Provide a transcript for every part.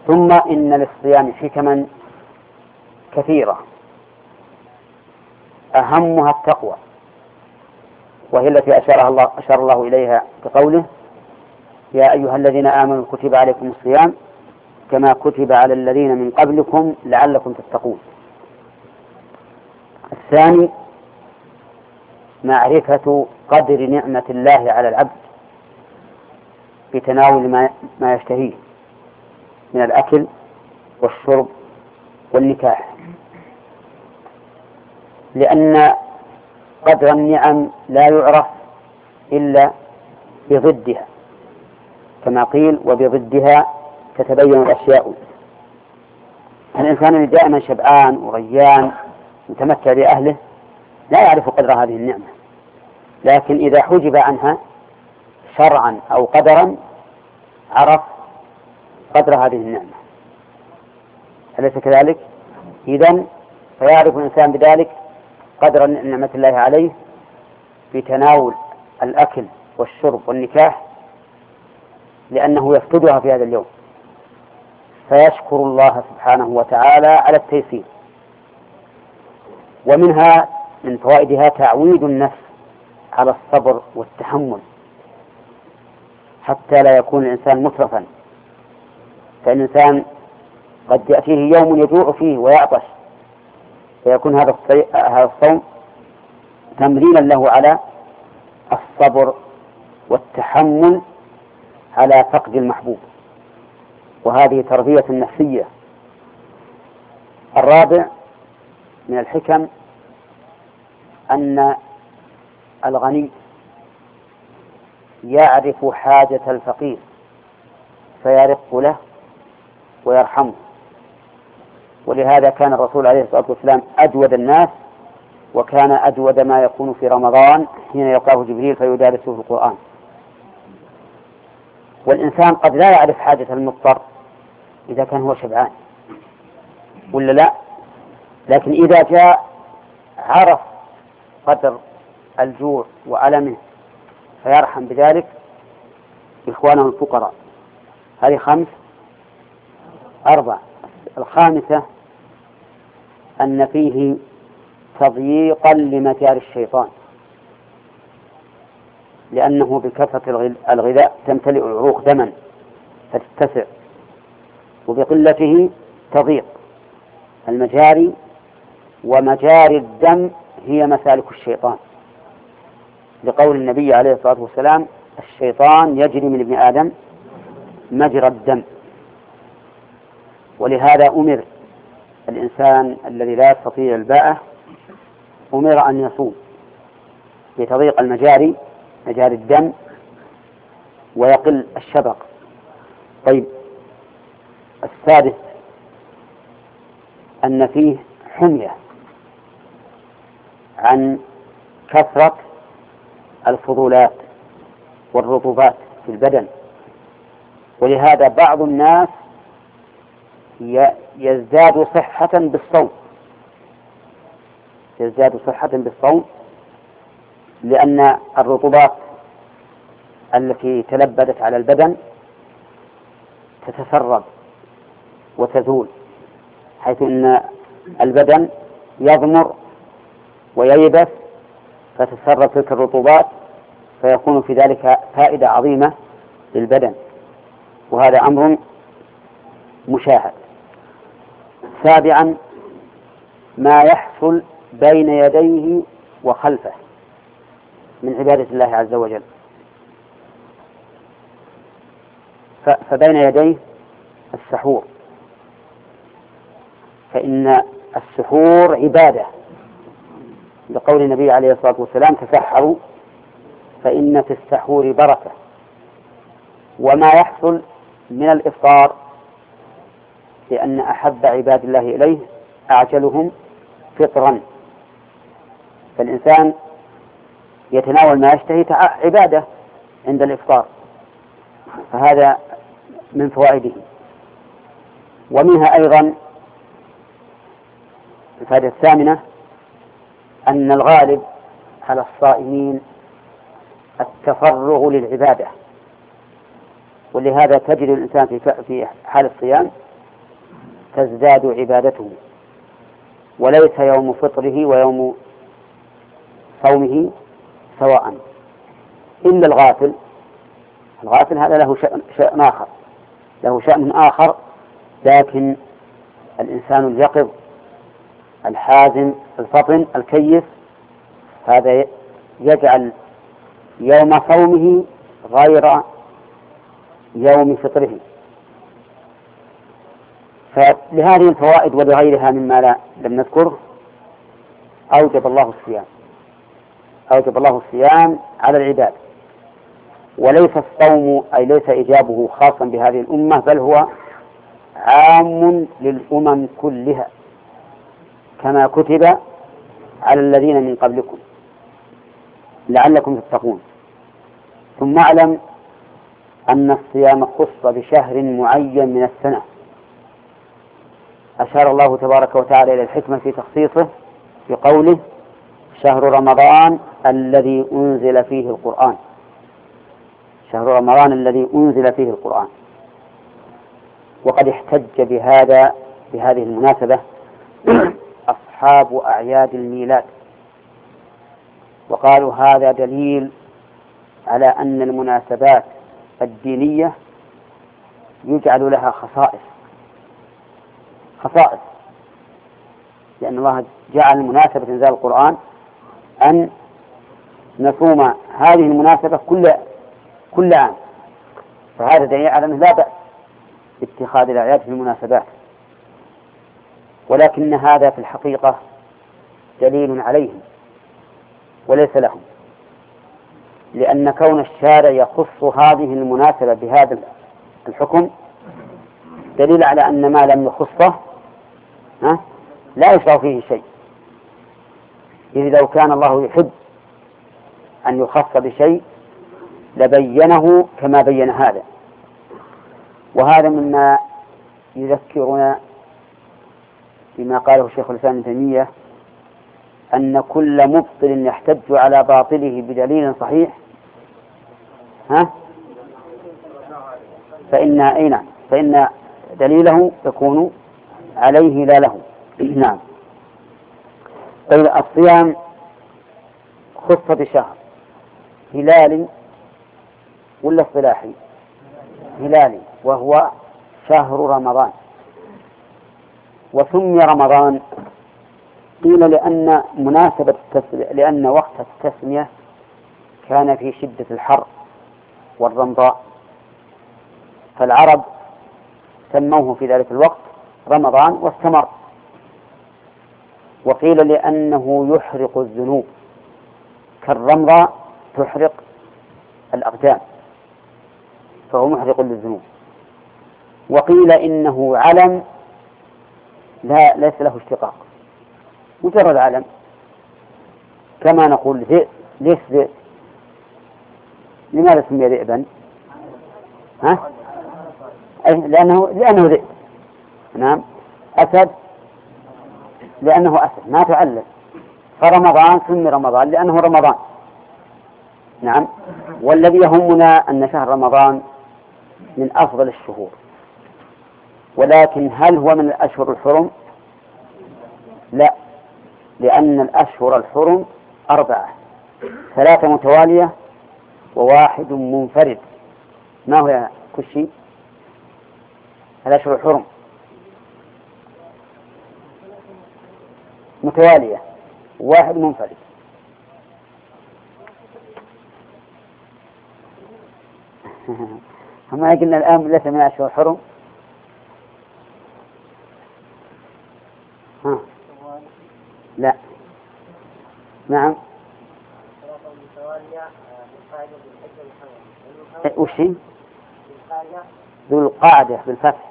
ثم إن للصيام حكما كثيرة أهمها التقوى، وهي التي أشار الله إليها بقوله: يا أيها الذين آمنوا كتب عليكم الصيام كما كتب على الذين من قبلكم لعلكم تتقون. الثاني معرفة قدر نعمة الله على العبد بتناول ما يشتهيه من الأكل والشرب والنكاح، لأن قدر النعم لا يعرف إلا بضدها، كما قيل: وبضدها تتبين الأشياء. الإنسان اللي دائما شبعان وريان متمتع بأهله لا يعرف قدر هذه النعمة، لكن إذا حجب عنها شرعا أو قدرا عرف قدر هذه النعمة. أليس كذلك؟ إذن فيعرف الإنسان بذلك قدر نعمة الله عليه بتناول الأكل والشرب والنكاح، لأنه يفقدها في هذا اليوم، فيشكر الله سبحانه وتعالى على التيسير. ومنها من فوائدها تعويد النفس على الصبر والتحمل حتى لا يكون الإنسان مسرفا، فالإنسان قد يأتيه يوم يجوع فيه ويعطش، فيكون هذا الصوم تمرينا له على الصبر والتحمل على فقد المحبوب، وهذه تربية نفسية. الرابع من الحكم أن الغني يعرف حاجة الفقير فيرق له ويرحمه، ولهذا كان الرسول عليه الصلاة والسلام أجود الناس، وكان أجود ما يكون في رمضان حين يلقاه جبريل فيدارسه في القرآن. والإنسان قد لا يعرف حاجة المضطر إذا كان هو شبعان ولا لا، لكن إذا جاء عرف قدر الجوع وألمه فيرحم بذلك إخوانه الفقراء. هذه 4. الخامسة أن فيه تضييقا لمجال الشيطان، لأنه بكثرة الغذاء تمتلئ العروق دما فتتسع، وبقلته تضيق المجاري، ومجاري الدم هي مسالك الشيطان، لقول النبي عليه الصلاة والسلام: الشيطان يجري من ابن آدم مجرى الدم. ولهذا أمر الإنسان الذي لا يستطيع الباءة أمر أن يصوم لتضيق مجاري الدم ويقل الشبق. طيب، السادس أن فيه حمية عن كثرة الفضولات والرطوبات في البدن، ولهذا بعض الناس يزداد صحة بالصوم، لأن الرطوبات التي تلبدت على البدن تتسرب وتزول، حيث أن البدن يضمر وييبس فتتسرب تلك الرطوبات، فيكون في ذلك فائدة عظيمة للبدن، وهذا أمر مشاهد. 7. ما يحصل بين يديه وخلفه من عبادة الله عز وجل. فبين يديه السحور، فإن السحور عبادة، لقول النبي عليه الصلاة والسلام: تسحروا فإن في السحور بركة. وما يحصل من الإفطار، لأن أحب عباد الله إليه أعجلهم فطرا، فالإنسان يتناول ما يشتهي عبادة عند الإفطار، فهذا من فوائده. ومنها أيضا الفائدة 8 أن الغالب على الصائمين التفرغ للعبادة، ولهذا تجد الإنسان في حال الصيام تزداد عبادته، وليس يوم فطره ويوم صومه سواء، إلا الغافل. الغافل هذا له شأن آخر، له شأن آخر. لكن الإنسان اليقظ الحازم الفطن الكيس هذا يجعل يوم صومه غير يوم فطره. فلهذه الفوائد ولغيرها مما لم نذكره أوجب الله الصيام على العباد. وليس الصوم أي ليس إيجابه خاصا بهذه الأمة، بل هو عام للأمم كلها كما كتب على الذين من قبلكم لعلكم تتقون. ثم اعلم أن الصيام خص بشهر معين من السنة، أشار الله تبارك وتعالى إلى الحكمة في تخصيصه بقوله شهر رمضان الذي أنزل فيه القرآن. شهر رمضان الذي أنزل فيه القرآن. وقد احتج بهذه المناسبة أصحاب أعياد الميلاد، وقالوا هذا دليل على أن المناسبات الدينية يجعل لها خصائص، لأن الله جعل مناسبة إنزال القرآن أن نصوم هذه المناسبة كل عام، فهذا دليل على أنه لا بأس باتخاذ الأعياد في المناسبات. ولكن هذا في الحقيقة دليل عليهم وليس لهم، لأن كون الشارع يخص هذه المناسبة بهذا الحكم دليل على أن ما لم يخصه لا يشرع فيه شيء. إذ لو كان الله يحب أن يخص بشيء لبينه كما بين هذا. وهذا مما يذكرنا بما قاله شيخ الإسلام ابن تيمية أن كل مبطل يحتج على باطله بدليل صحيح فإن دليله يكون عليه لا له. نعم. طيب الصيام خص بشهر هلالي ولا اصطلاحي؟ هلالي، وهو شهر رمضان. وسمي رمضان قيل لأن وقت التسمية كان في شدة الحر والرمضاء، فالعرب سموه في ذلك الوقت رمضان واستمر. وقيل لأنه يحرق الذنوب كالرمضة تحرق الأقدام، فهو محرق للذنوب. وقيل إنه علم ليس له اشتقاق، مجرد علم، كما نقول ذئب. ليش ذئب؟ لماذا سمي ذئبا؟ لأنه ذئب. نعم. أسد لأنه أسد ما تعلم. فرمضان سمي رمضان لأنه رمضان. نعم. والذي يهمنا أن شهر رمضان من أفضل الشهور، ولكن هل هو من الأشهر الحرم؟ لا، لأن الأشهر الحرم 4، 3 متوالية و1 منفرد. ما هو يا كشي الأشهر الحرم؟ متوالية و1 منفرد. ما قلنا الآن ليس من أشهر الحرم؟ لا. نعم. وش هي؟ ذو القعدة بالفتح.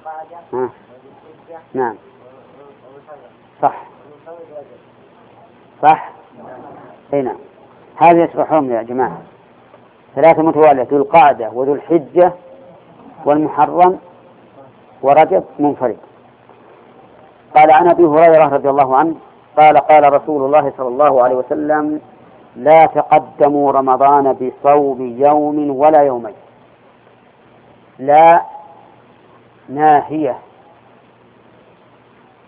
نعم. صح. أي نعم. هذه أشهر حرم يا جماعة، 3 متوالية: ذو القعدة وذو الحجة والمحرم ورجب منفرد. قال عن أبي هريرة رضي الله عنه قال قال رسول الله صلى الله عليه وسلم: لا تقدموا رمضان بصوم يوم ولا يومين. لا ناهية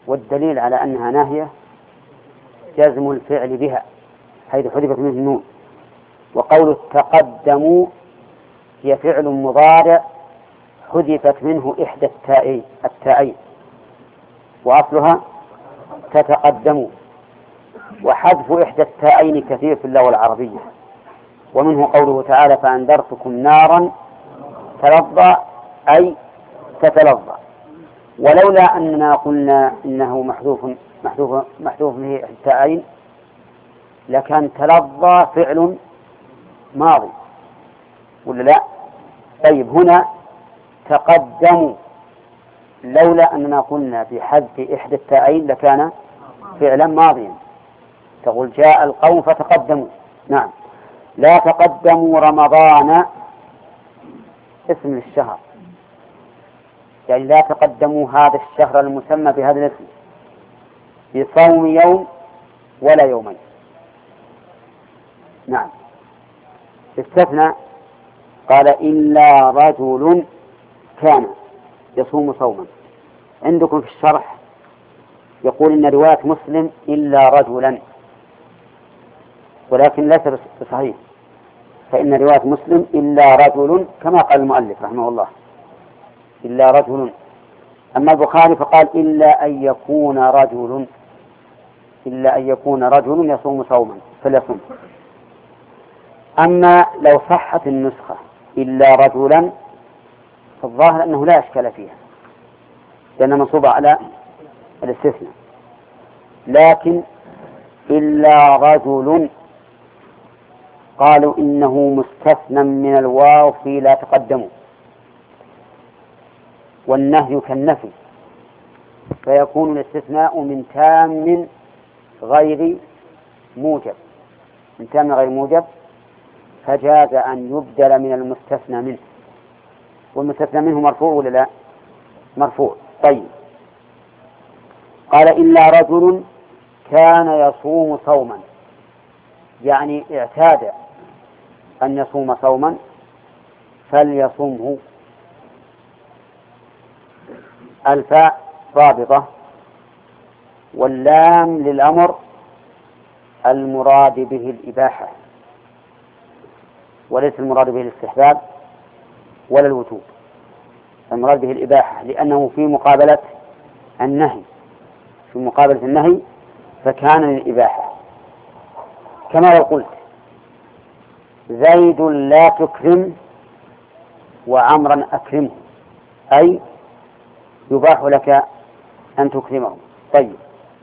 والدليل على أنها ناهية جزم الفعل بها حيث حذفت منه النون. وقول تقدموا هي فعل مضارع حذفت منه إحدى التائين وأصلها تتقدموا، وحذف إحدى التائين كثير في اللغة العربية، ومنه قوله تعالى فأنذرتكم نارا تلظى أي تتلظى. ولولا أننا قلنا إنه محذوف به التائين لكان تلظى فعل ماضي ولا لا؟ طيب هنا تقدموا، لولا أننا قلنا بحذف إحدى التائين لكان فعلا ماضيا، تقول جاء القوم فتقدموا. نعم. لا تقدموا رمضان اسم للشهر، يعني لا تقدموا هذا الشهر المسمى بهذا الاسم بصوم يوم ولا يومين. نعم. استثنى قال إلا رجل كان يصوم صوما. عندكم في الشرح يقول إن رواية مسلم إلا رجلا، ولكن ليس بصحيح، فإن رواية مسلم إلا رجل كما قال المؤلف رحمه الله إلا رجل. أما البخاري فقال إلا أن يكون رجل يصوم صوما فليصوم. أما لو صحت النسخة إلا رجلا فالظاهر أنه لا إشكال فيها لأنها منصوبة على الاستثناء، لكن إلا رجل قالوا إنه مستثنى من الواو في لا تقدموا، والنهي كالنفي، فيكون الاستثناء من تام غير موجب، فجاز أن يبدل من المستثنى منه، والمستثنى منه مرفوع ولا لا؟ مرفوع. طيب قال إلا رجل كان يصوم صوما، يعني اعتاد أن يصوم صوما فليصومه. الفاء رابطة، واللام للأمر المراد به الإباحة وليس المراد به الاستحباب ولا الوجوب، المراد به الإباحة لأنه في مقابلة النهي فكان للإباحة. كما لو قلت زيد لا تكرم وعمرا أكرمه، أي يباح لك أن تكرمه. طيب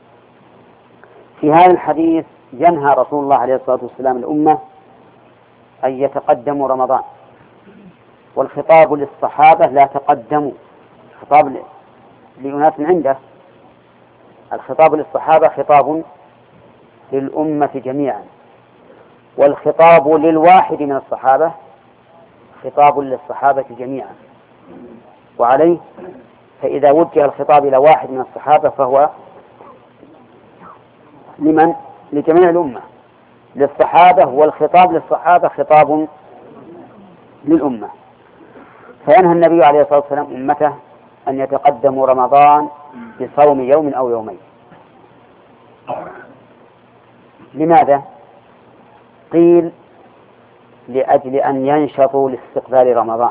في هذا الحديث ينهى رسول الله عليه الصلاة والسلام الأمة أن يتقدموا رمضان، والخطاب للصحابة لا تقدموا، خطاب لأناس عنده. الخطاب للصحابة خطاب للأمة جميعا، والخطاب للواحد من الصحابة خطاب للصحابة جميعا. وعليه فإذا وجه الخطاب إلى واحد من الصحابة فهو لمن؟ لجميع الأمة، للصحابة، والخطاب للصحابة خطاب للأمة. فينهى النبي عليه الصلاة والسلام أمته أن يتقدموا رمضان بصوم يوم أو يومين. لماذا؟ قيل لأجل أن ينشطوا لاستقبال رمضان،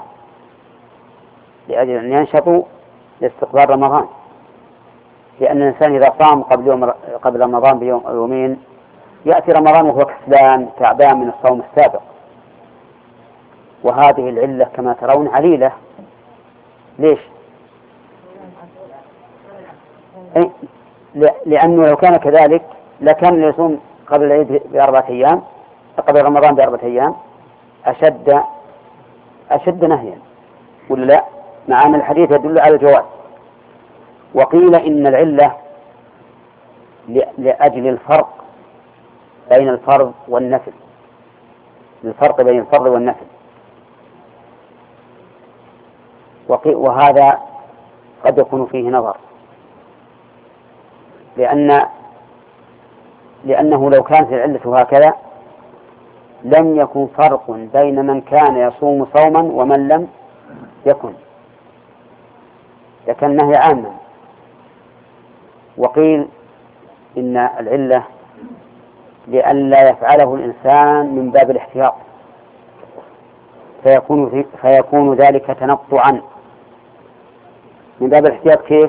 لأن الإنسان إذا صام قبل رمضان بيوم أو يومين يأتي رمضان وهو كسلان تعبان من الصوم السابق، وهذه العلة كما ترون عليلة. ليش؟ لأنه لو كان كذلك لكان يصوم قبل العيد قبل رمضان ب4 أيام أشد نهيا، ولا لا؟ مع أن الحديث يدل على الجواز. وقيل إن العلة لأجل الفرق بين الفرض والنفل، وهذا قد يكون فيه نظر، لأنه لو كانت العلة هكذا لم يكن فرق بين من كان يصوم صوما ومن لم يكن، لكن النهي عاما. وقيل إن العلة لئلا يفعله الإنسان من باب الاحتياط، فيكون ذلك تنطعا من باب الاحتياط. كيف؟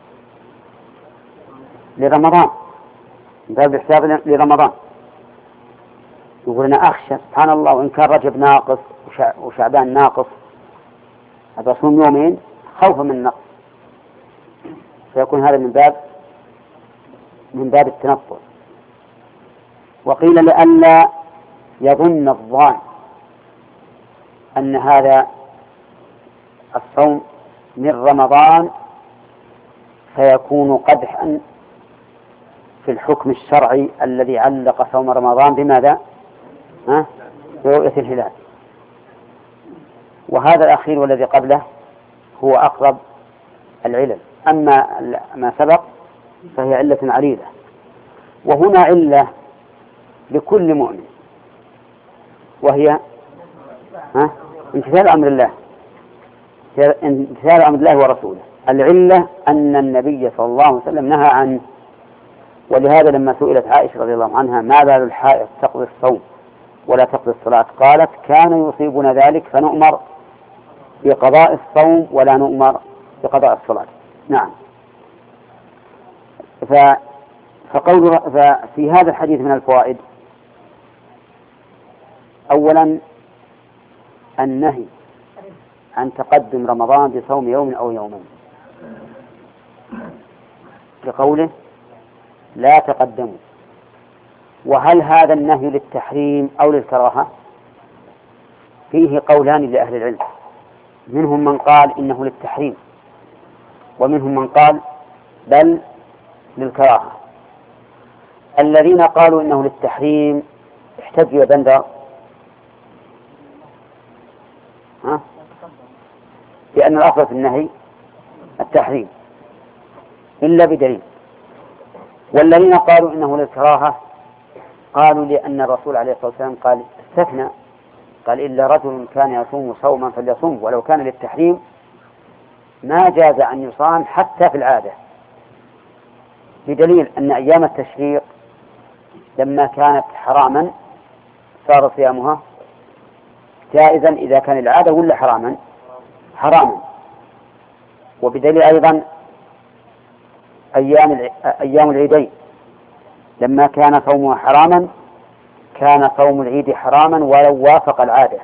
لرمضان، من باب الاحتياط لرمضان. يقول أنا أخشى سبحان الله وإن كان رجب ناقص وشعبان ناقص هذا صوم يومين خوفا من النقص، فيكون هذا من باب التنطع. وقيل لئلا يظن الظان أن هذا الصوم من رمضان فيكون قدحا في الحكم الشرعي الذي علق صوم رمضان بماذا؟ برؤية الهلال. وهذا الأخير والذي قبله هو أقرب العلل، أما ما سبق فهي علة عليلة. وهنا علة لكل مؤمن وهي امتثال أمر الله، امتثال أمر الله ورسوله. العلة أن النبي صلى الله عليه وسلم نهى عنه، ولهذا لما سئلت عائشة رضي الله عنها ما بال الحائض تقضي الصوم ولا تقضي الصلاة، قالت كان يصيبنا ذلك فنؤمر بقضاء الصوم ولا نؤمر بقضاء الصلاة. نعم. ففي هذا الحديث من الفوائد أولا النهي عن تقدم رمضان بصوم يوم أو يومين، لقوله لا تقدموا. وهل هذا النهي للتحريم أو للكراهة؟ فيه قولان لأهل العلم، منهم من قال إنه للتحريم، ومنهم من قال بل للكراهة. الذين قالوا إنه للتحريم احتجوا يا بندر لأن الأصل في النهي التحريم إلا بدليل. والذين قالوا إنه للكراهة قالوا لأن الرسول عليه الصلاة والسلام قال استثنى، قال إلا رجل كان يصوم صوما فليصوم، ولو كان للتحريم ما جاز أن يصام حتى في العادة، بدليل أن أيام التشريق لما كانت حراما صار صيامها جائزا إذا كان العادة ولا حراما. وبدليل أيضا أيام العيدين لما كان صومها حراما كان صوم العيد حراما ولو وافق العادة.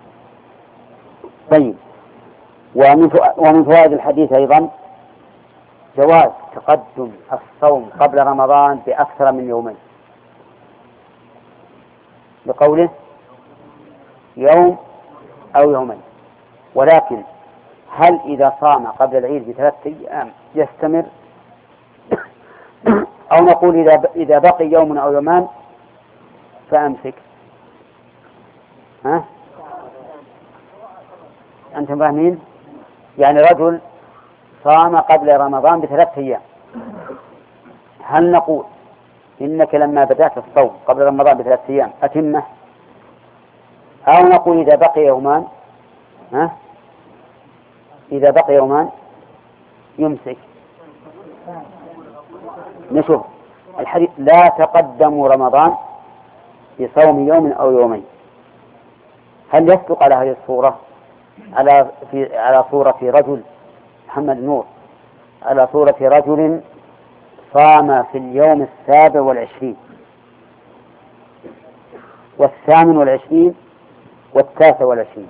طيب، ومن فوائد الحديث أيضا جواز تقدم الصوم قبل رمضان بأكثر من يومين، بقوله يوم أو يومين. ولكن هل إذا صام قبل العيد ب3 أيام يستمر، أو نقول إذا بقي يوم أو يومان فأمسك؟ أنتم فاهمين؟ يعني رجل صام قبل رمضان ب3 أيام، هل نقول إنك لما بدأت الصوم قبل رمضان ب3 أيام أتمه، أو نقول إذا بقي يومان إذا بقي يومان يمسك؟ نشوف الحديث لا تقدموا رمضان بصوم يوم أو يومين، هل يصدق على هذه الصورة على صورة رجل محمد نور على صورة رجل صام في اليوم 27 و28 و29؟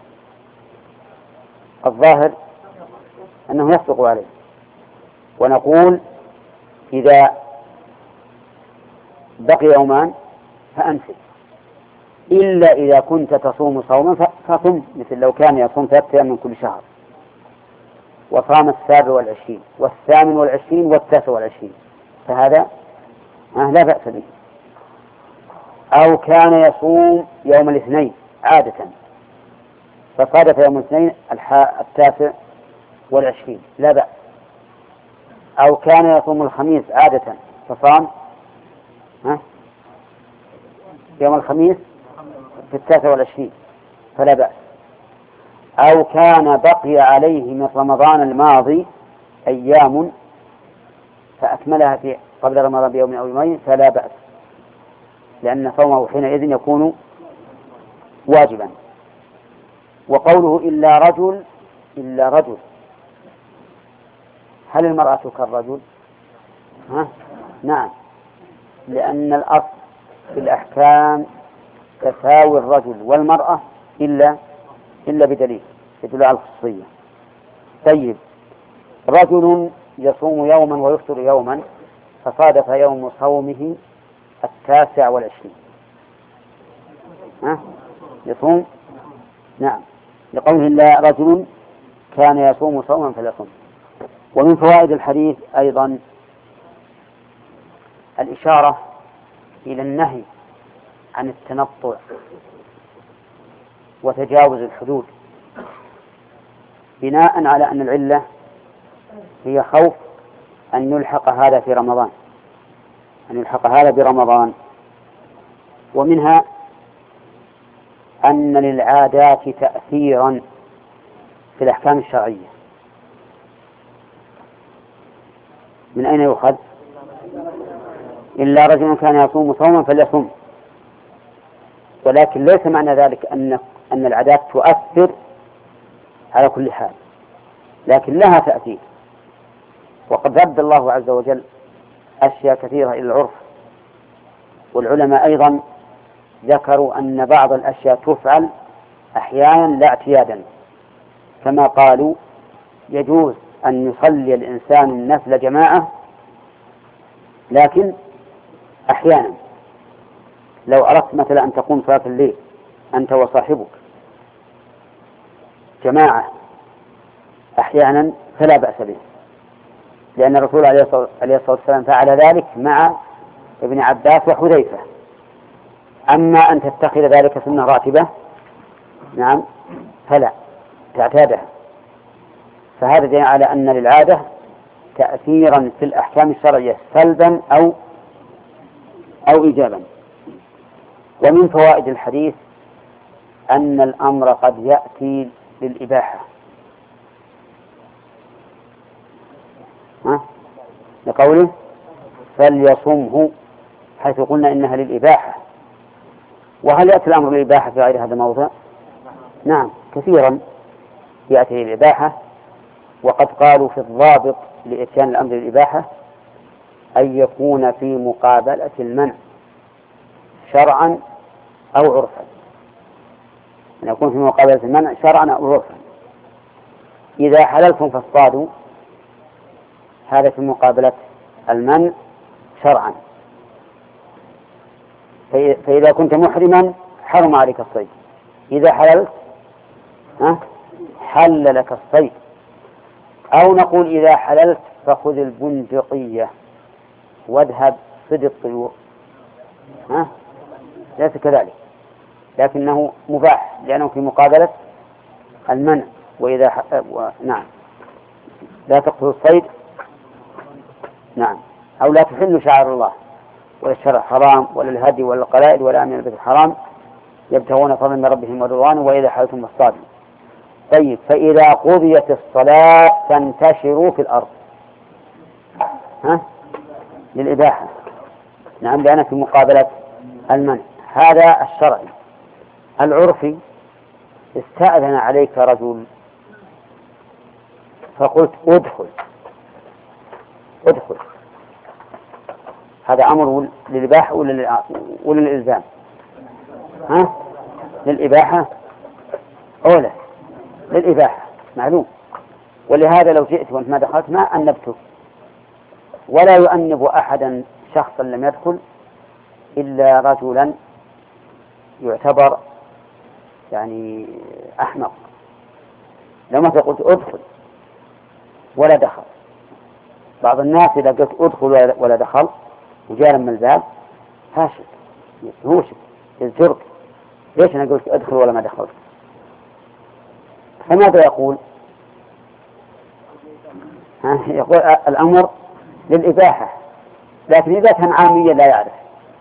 الظاهر أنه يصدق عليه، ونقول إذا بقي يومان فأمسك، إلا إذا كنت تصوم صوما فصم، مثل لو كان يصوم 3 أيام من كل شهر وصام 27 و28 و29 فهذا لا بأس به. أو كان يصوم يوم الاثنين عادة فصادف يوم الاثنين 29 لا بأس. أو كان يصوم الخميس عادة فصام يوم الخميس في 29 فلا بأس. أو كان بقي عليه من رمضان الماضي أيام فأكملها في قبل رمضان بيوم أو يومين فلا بأس، لأن صومه حينئذ يكون واجبا. وقوله إلا رجل، هل المرأة كالرجل؟ نعم، لأن الأصل في الأحكام تساوي الرجل والمرأة إلا بدليل يدل على الخصوصية. طيب، رجل يصوم يوما ويفطر يوما فصادف يوم صومه 29 يصوم، نعم، لقوله إلا رجل كان يصوم صوما فليصوم. ومن فوائد الحديث أيضا الإشارة إلى النهي عن التنطع وتجاوز الحدود، بناء على أن العلة هي خوف أن يلحق هذا في رمضان، أن يلحق هذا برمضان. ومنها أن للعادات تأثيرا في الأحكام الشرعية. من أين يؤخذ؟ إلا رجل كان يصوم صوما فليصم، ولكن ليس معنى ذلك أن العادات تؤثر على كل حال، لكن لها تأثير. وقد رد الله عز وجل أشياء كثيرة إلى العرف، والعلماء أيضا ذكروا أن بعض الأشياء تفعل أحيانا لا اعتيادا، كما قالوا يجوز أن يصلي الإنسان النفل جماعة، لكن أحيانا لو أردت مثلا أن تقوم صلاة الليل أنت وصاحبك جماعة أحيانا فلا بأس به، لأن الرسول عليه الصلاة والسلام فعل ذلك مع ابن عباس وحذيفة. أما أن تتخذ ذلك سنة راتبة نعم فلا تعتادها. فهذا دليل على أن للعادة تأثيرا في الأحكام الشرعية سلبا أو إيجابا. ومن فوائد الحديث أن الأمر قد يأتي للإباحة، لقوله فليصمه، حيث قلنا إنها للإباحة. وهل يأتي الأمر للإباحة في غير هذا الموضع؟ نعم، كثيرا يأتي للإباحة. وقد قالوا في الضابط لإتيان الأمر للإباحة أن يكون في مقابلة المنع شرعا أو عرفا، أن يكون في مقابلة المنع شرعا أو عرفا. إذا حللتم فاصطادوا، هذا في مقابلة المنع شرعا. فإذا كنت محرما حرم عليك الصيد، إذا حللت حل لك الصيد. أو نقول إذا حللت فخذ البندقية واذهب صد الطيور، ليس كذلك، لكنه مباح لأنه في مقابلة المنع. وإذا نعم لا تقتلوا الصيد، نعم، أو لا تحلوا شعائر الله، ولا الشرع حرام ولا الهدي ولا القلائد ولا من البيت الحرام يبتغون فضلا من ربهم ورضوانه وإذا حللتم فاصطادوا. طيب، فإذا قضيت الصلاة فانتشروا في الأرض، للإباحة، نعم، لأن في مقابلة المنع. هذا الشرعي. العرفي، استأذن عليك رجل فقلت ادخل، هذا أمر للإباحة ولا للإلزام؟ للإباحة أولى، للإباحة معلوم. ولهذا لو جئت وأنت ما دخلت ما أنبتك، ولا يؤنب أحدا شخصا لم يدخل إلا رجلا يعتبر يعني أحمق. لو ما قلت ادخل ولا دخل، بعض الناس إذا قلت ادخل ولا دخل وجاء من الباب فاشل يتهوشك يزجرك، ليش أنا قلت ادخل ولا ما دخلت؟ فماذا يقول؟ يقول الأمر للإباحة، لكن إذا كان عاميا لا يعرف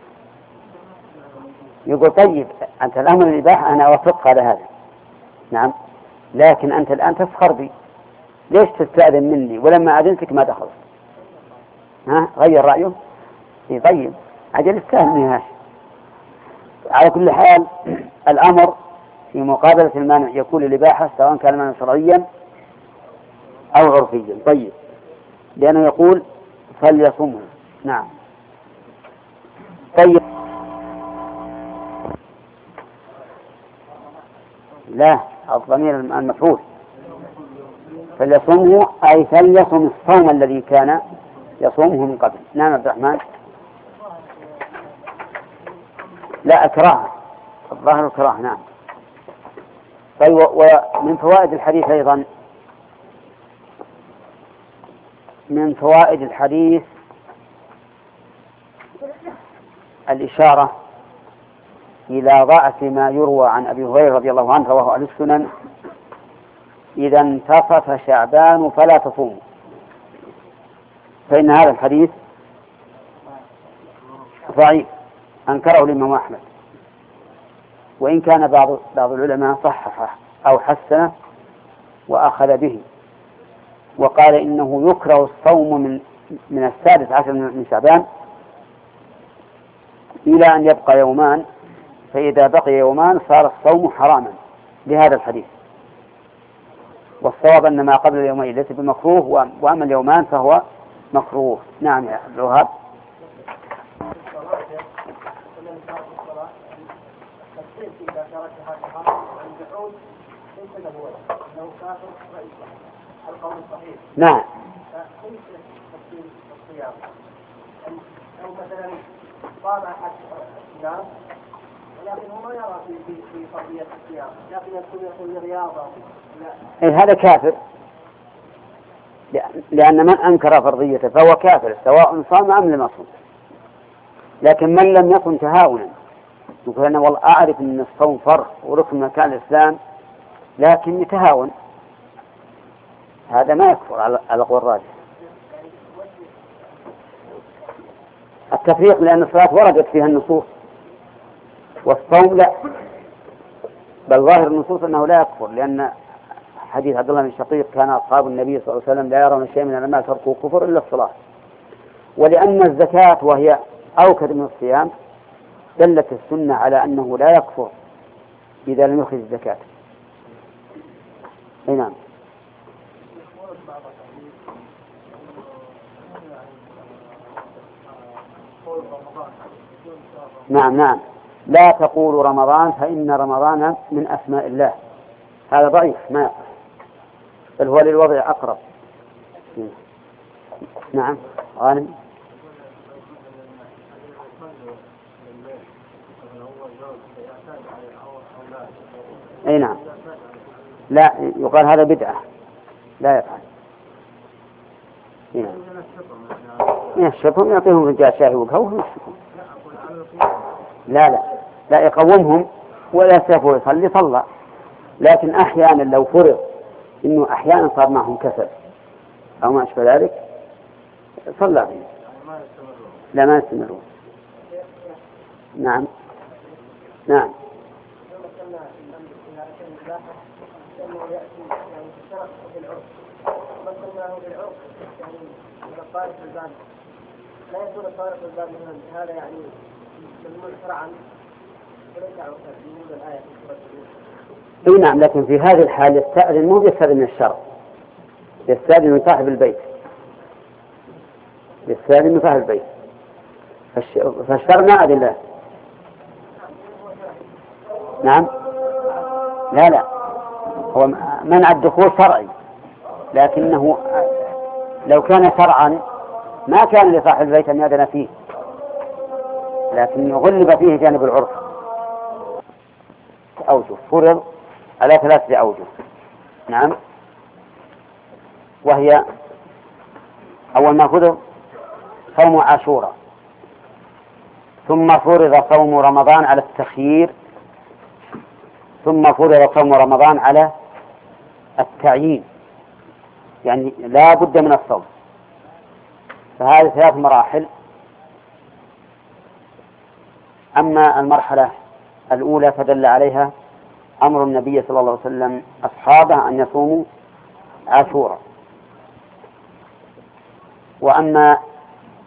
يقول طيب أنت الأمر للإباحة أنا أوافقك على هذا، نعم، لكن أنت الآن تسخر بي، ليش تستأذن مني ولما أذنتك ما دخلت؟ ها غير رأيه؟ طيب عجل السهل نهاش. على كل حال الأمر في مقابلة المانع يكون الإباحة سواء كان مانع شرعيا أو عرفيا. طيب لأنه يقول فليصمه. نعم. طيب لا الضمير المفعول فليصمه أي فليصم الصوم الذي كان يصومه من قبل. نعم عبد الرحمن. لا أكره الظاهر الكراهة. نعم. طيب ومن فوائد الحديث أيضا من فوائد الحديث الإشارة إلى ضعف ما يروى عن أبي هريرة رضي الله عنه رواه أهل السنن إذا انتصف شعبان فلا تصوموا، فإن هذا الحديث ضعيف أنكره الإمام أحمد، وإن كان بعض العلماء صححه أو حسنه وأخذ به وقال إنه يكره الصوم من 16 من شعبان إلى أن يبقى يومان، فإذا بقي يومان صار الصوم حراما بهذا الحديث. والصواب أن ما قبل اليومين ليس بمكروه، وأما اليومان فهو مكروه. نعم يا عبد الوهاب. نعم. أو مثلا قام أحد الناس ولكن هو ما يرى في فرضية الصيام، لكن يكون رياضة. هذا كافر، لأن من أنكر فرضيته فهو كافر سواء صام أم لم يصم. لكن من لم يصم تهاونا يقول أنا والله أعرف أن الصوم فرض وركن من أركان الإسلام لكن يتهاون، هذا ما يكفر على قول الراجح. التفريق لأن الصلاة وردت فيها النصوص والصوم لا، بل ظاهر النصوص أنه لا يكفر، لأن حديث عبد الله بن شقيق كان أصحاب النبي صلى الله عليه وسلم لا يرون شيء من الأعمال تركوا كفر إلا الصلاة. ولأن الزكاة وهي أوكد من الصيام دلت السنة على أنه لا يكفر إذا لم يخرج الزكاة. نعم. نعم نعم. لا تقولوا رمضان فإن رمضان من أسماء الله، هذا ضعيف ما يقف، بل هو للوضع أقرب. نعم غانم. أي نعم. لا يقال هذا بدعة لا يفعل. نعم. يشربهم يعطيهم رجال شاهي وقهوة. لا يقومهم ولا سيفه يصلي صلى، لكن أحيانا لو فرض إنه أحيانا صار معهم كسل أو ما أشبه ذلك صلى بهم. لا ما يستمرون. نعم نعم. لا يكون الطارق الباب مثلا هذا يعني ممنوع شرعا وليس عرفا في موضوع الآية في سورة. نعم، لكن في هذه الحال يستأذن مو يستأذن من الشرع، يستأذن من صاحب البيت، يستأذن من صاحب البيت، فالشرع ما أذن له. نعم. لا هو منع الدخول شرعي، لكنه لو كان شرعا ما كان لصاحب البيت أن يأذن فيه، لكن يغلب فيه جانب العرف. أوجه فرض على 3 أوجه. نعم. وهي أول ما فرض صوم عاشوراء، ثم فرض صوم رمضان على التخيير، ثم فرض صوم رمضان على التعيين، يعني لا بد من الصوم. فهذه 3 مراحل. أما المرحلة الأولى فدل عليها أمر النبي صلى الله عليه وسلم أصحابه أن يصوموا عاشوراء. وأما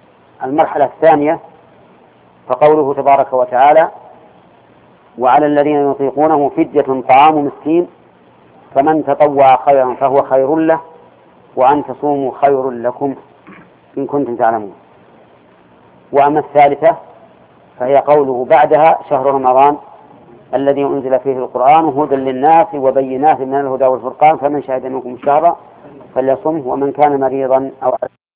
المرحلة الثانية فقوله تبارك وتعالى: وعلى الذين يطيقونه فدية طعام مسكين فمن تطوع خيرا فهو خير له وأن تصوموا خير لكم إن كنتم تعلمون. وأما الثالثة فهي قوله بعدها: شهر رمضان الذي أنزل فيه القرآن هدى للناس وبينات من الهدى والفرقان فمن شهد منكم الشهر فليصمه ومن كان مريضا أو